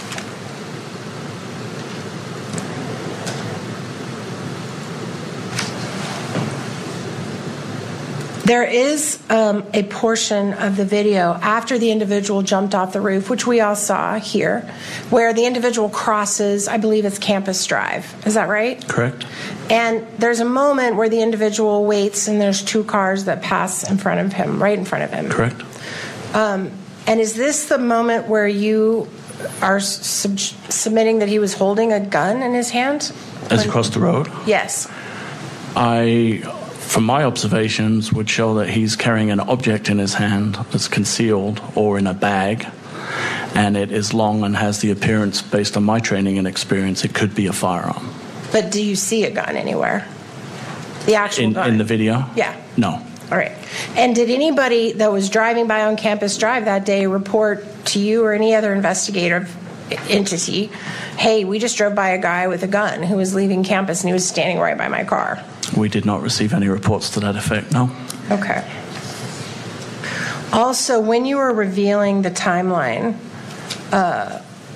There is a portion of the video after the individual jumped off the roof, which we all saw here, where the individual crosses, I believe it's Campus Drive. Is that right? Correct. And there's a moment where the individual waits and there's 2 cars that pass in front of him, right in front of him. Correct. And is this the moment where you are submitting that he was holding a gun in his hand? As he crossed the road? Yes. From my observations, would show that he's carrying an object in his hand that's concealed or in a bag, and it is long and has the appearance, based on my training and experience, it could be a firearm. But do you see a gun anywhere? The actual gun? In the video? Yeah. No. All right. And did anybody that was driving by on Campus Drive that day report to you or any other investigative entity, hey, we just drove by a guy with a gun who was leaving campus and he was standing right by my car? We did not receive any reports to that effect, no. Okay. Also, when you were revealing the timeline,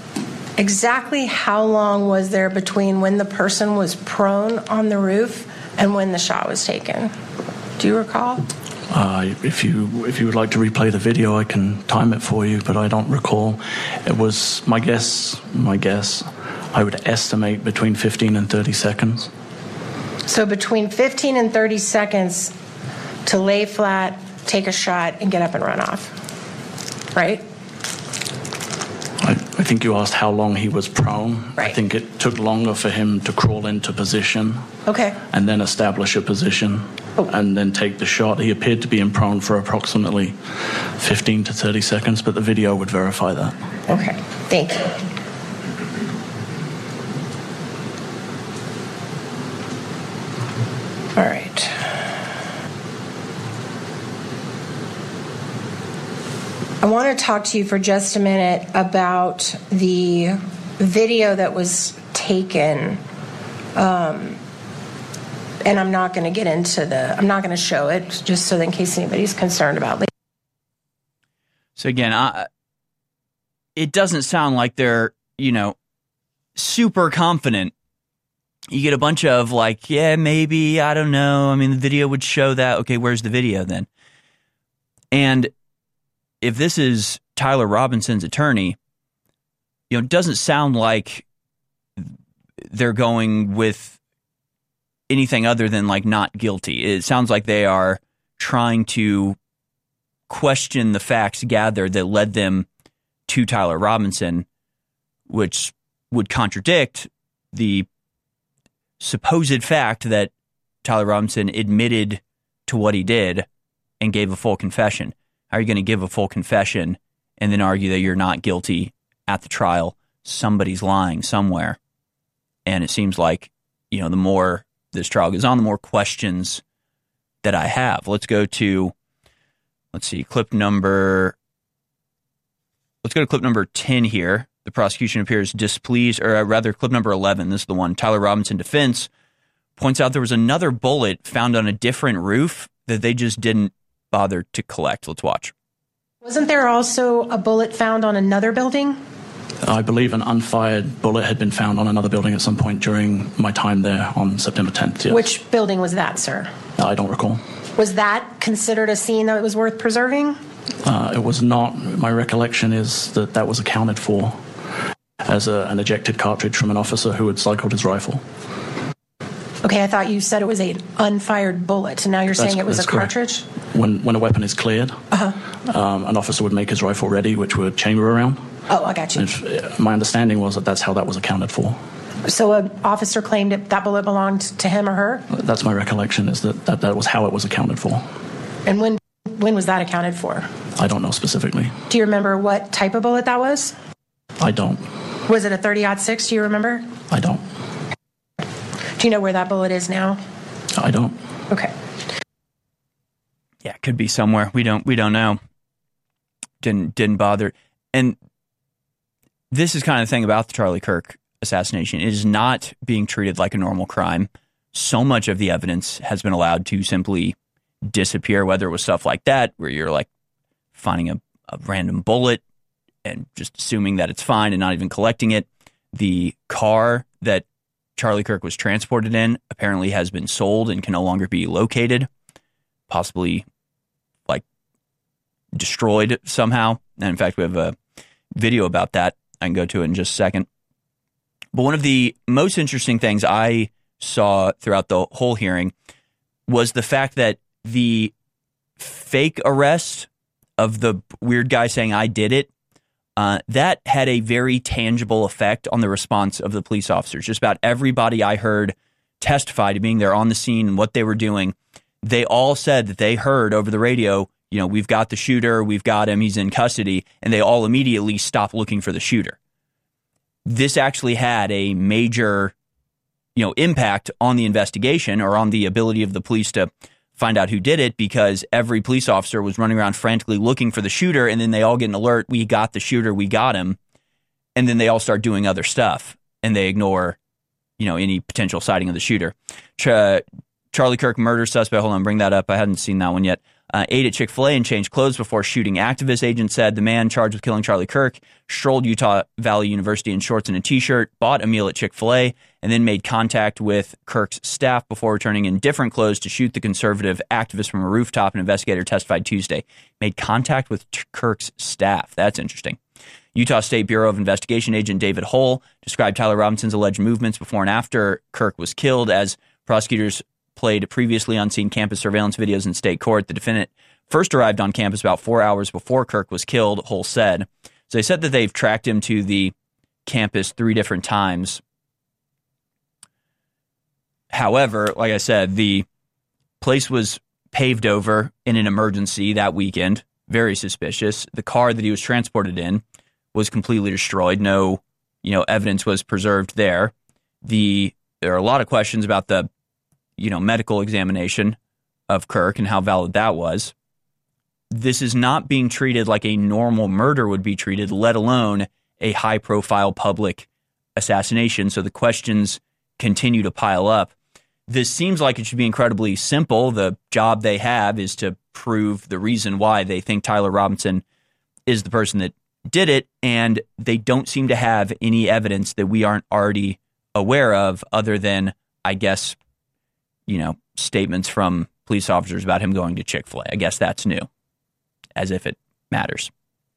exactly how long was there between when the person was prone on the roof and when the shot was taken. Do you recall? If you would like to replay the video, I can time it for you, but I don't recall. It was my guess. I would estimate between 15 and 30 seconds. So between 15 and 30 seconds to lay flat, take a shot, and get up and run off, right? I think you asked how long he was prone. Right. I think it took longer for him to crawl into position. Okay. And then establish a position, and then take the shot. He appeared to be in prone for approximately 15 to 30 seconds, but the video would verify that. Okay, thank you. All right. I want to talk to you for just a minute about the video that was taken. And I'm not going to get into I'm not going to show it, just so that in case anybody's concerned about it. So again, it doesn't sound like they're, super confident. You get a bunch of like, yeah, maybe, I don't know. I mean, the video would show that. Okay, where's the video then? And if this is Tyler Robinson's attorney, it doesn't sound like they're going with anything other than like not guilty. It sounds like they are trying to question the facts gathered that led them to Tyler Robinson, which would contradict the supposed fact that Tyler Robinson admitted to what he did and gave a full confession. How are you going to give a full confession and then argue that you're not guilty at the trial? Somebody's lying somewhere. And it seems like, the more this trial goes on, the more questions that I have. Let's go to clip number 10 here. The prosecution appears displeased, or rather clip number 11. This is the one. Tyler Robinson defense points out there was another bullet found on a different roof that they just didn't bother to collect. Let's watch. Wasn't there also a bullet found on another building? I believe an unfired bullet had been found on another building at some point during my time there on September 10th. Yes. Which building was that, sir? I don't recall. Was that considered a scene that was worth preserving? It was not. My recollection is that was accounted for as an ejected cartridge from an officer who had cycled his rifle. Okay, I thought you said it was an unfired bullet, and now you're saying it was a cartridge? When a weapon is cleared, an officer would make his rifle ready, which would chamber around. Oh, I got you. My understanding was that that's how that was accounted for. So an officer claimed that bullet belonged to him or her? That's my recollection, is that was how it was accounted for. And when was that accounted for? I don't know specifically. Do you remember what type of bullet that was? I don't. Was it a 30-06? Do you remember? I don't. Do you know where that bullet is now? I don't. Okay. Yeah, it could be somewhere. We don't know. Didn't bother. And this is kind of the thing about the Charlie Kirk assassination. It is not being treated like a normal crime. So much of the evidence has been allowed to simply disappear, whether it was stuff like that, where you're like finding a random bullet and just assuming that it's fine and not even collecting it. The car that Charlie Kirk was transported in apparently has been sold and can no longer be located, possibly like destroyed somehow. And in fact, we have a video about that. I can go to it in just a second. But one of the most interesting things I saw throughout the whole hearing was the fact that the fake arrest of the weird guy saying I did it, that had a very tangible effect on the response of the police officers. Just about everybody I heard testify to being there on the scene and what they were doing, they all said that they heard over the radio, we've got the shooter, we've got him, he's in custody, and they all immediately stopped looking for the shooter. This actually had a major, impact on the investigation or on the ability of the police to find out who did it, because every police officer was running around frantically looking for the shooter, and then they all get an alert, we got the shooter, we got him, and then they all start doing other stuff, and they ignore, any potential sighting of the shooter. Charlie Kirk murder suspect, hold on, bring that up, I hadn't seen that one yet. ate at Chick-fil-A and changed clothes before shooting activists, agents said. The man charged with killing Charlie Kirk strolled Utah Valley University in shorts and a T-shirt, bought a meal at Chick-fil-A, and then made contact with Kirk's staff before returning in different clothes to shoot the conservative activist from a rooftop, an investigator testified Tuesday. Made contact with Kirk's staff. That's interesting. Utah State Bureau of Investigation agent David Hull described Tyler Robinson's alleged movements before and after Kirk was killed as prosecutors played previously unseen campus surveillance videos in state court. The defendant first arrived on campus about 4 hours before Kirk was killed, Hull said. So they said that they've tracked him to the campus 3 different times. However, like I said, the place was paved over in an emergency that weekend. Very suspicious. The car that he was transported in was completely destroyed. No, evidence was preserved there. There are a lot of questions about the, medical examination of Kirk and how valid that was. This is not being treated like a normal murder would be treated, let alone a high-profile public assassination. So the questions continue to pile up. This seems like it should be incredibly simple. The job they have is to prove the reason why they think Tyler Robinson is the person that did it, and they don't seem to have any evidence that we aren't already aware of other than, I guess, statements from police officers about him going to Chick-fil-A. I guess that's new, as if it matters.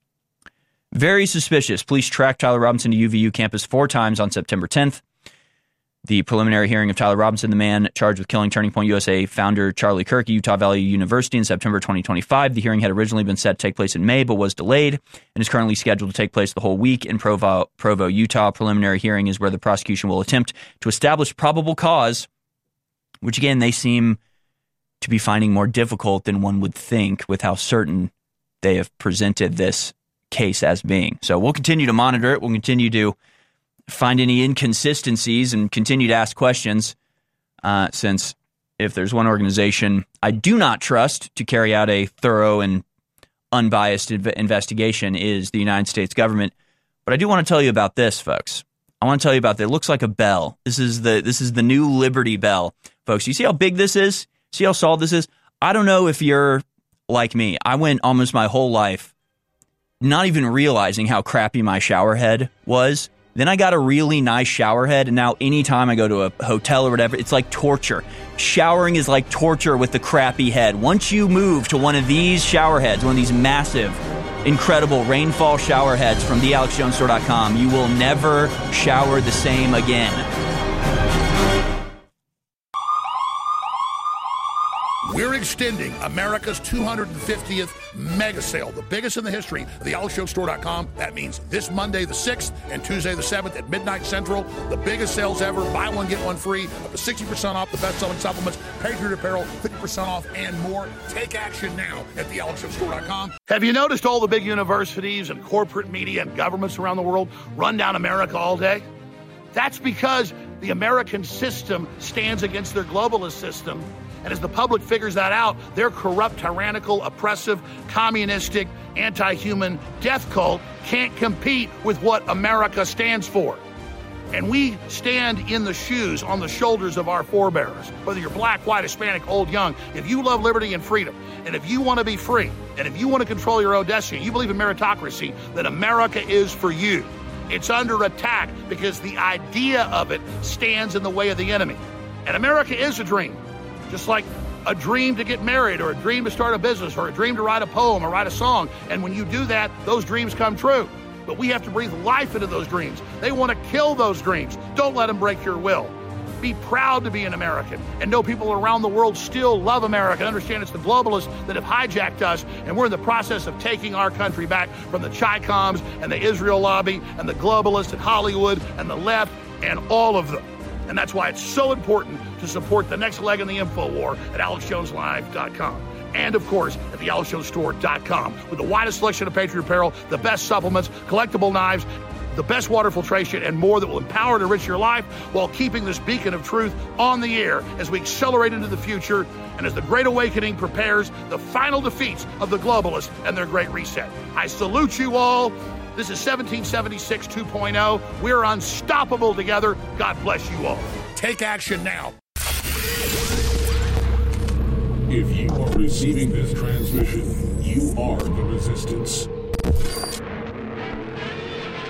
Very suspicious. Police tracked Tyler Robinson to UVU campus 4 times on September 10th. The preliminary hearing of Tyler Robinson, the man charged with killing Turning Point USA founder Charlie Kirk at Utah Valley University in September 2025. The hearing had originally been set to take place in May, but was delayed and is currently scheduled to take place the whole week in Provo, Utah. Preliminary hearing is where the prosecution will attempt to establish probable cause, which again, they seem to be finding more difficult than one would think with how certain they have presented this case as being. So we'll continue to monitor it. We'll continue to find any inconsistencies and continue to ask questions, since if there's one organization I do not trust to carry out a thorough and unbiased investigation is the United States government. But I do want to tell you about this, folks. I want to tell you about that. It looks like a bell. This is the new Liberty Bell, folks. You see how big this is? See how solid this is? I don't know if you're like me. I went almost my whole life not even realizing how crappy my shower head was. Then I got a really nice shower head, and now anytime I go to a hotel or whatever, it's like torture. Showering is like torture with the crappy head. Once you move to one of these shower heads, one of these massive, incredible rainfall shower heads from thealexjonesstore.com, you will never shower the same again. We're extending America's 250th mega sale, the biggest in the history of thealexjonesstore.com. That means this Monday the 6th and Tuesday the 7th at midnight Central. The biggest sales ever. Buy one, get one free. Up to 60% off the best-selling supplements, Patriot Apparel, 50% off, and more. Take action now at thealexjonesstore.com. Have you noticed all the big universities and corporate media and governments around the world run down America all day? That's because the American system stands against their globalist system. And as the public figures that out, their corrupt, tyrannical, oppressive, communistic, anti-human death cult can't compete with what America stands for. And we stand in the shoes, on the shoulders of our forebears. Whether you're black, white, Hispanic, old, young, if you love liberty and freedom, and if you want to be free, and if you want to control your own destiny, you believe in meritocracy, then America is for you. It's under attack because the idea of it stands in the way of the enemy. And America is a dream. Just like a dream to get married, or a dream to start a business, or a dream to write a poem or write a song. And when you do that, those dreams come true. But we have to breathe life into those dreams. They want to kill those dreams. Don't let them break your will. Be proud to be an American and know people around the world still love America. Understand it's the globalists that have hijacked us, and we're in the process of taking our country back from the Chi-Coms and the Israel lobby and the globalists and Hollywood and the left and all of them. And that's why it's so important to support the next leg in the info war at AlexJonesLive.com. And, of course, at thealexjonesstore.com with the widest selection of Patriot Apparel, the best supplements, collectible knives, the best water filtration, and more that will empower and enrich your life while keeping this beacon of truth on the air as we accelerate into the future and as the Great Awakening prepares the final defeats of the globalists and their Great Reset. I salute you all. This is 1776 2.0. We're unstoppable together. God bless you all. Take action now. If you are receiving this transmission, you are the Resistance.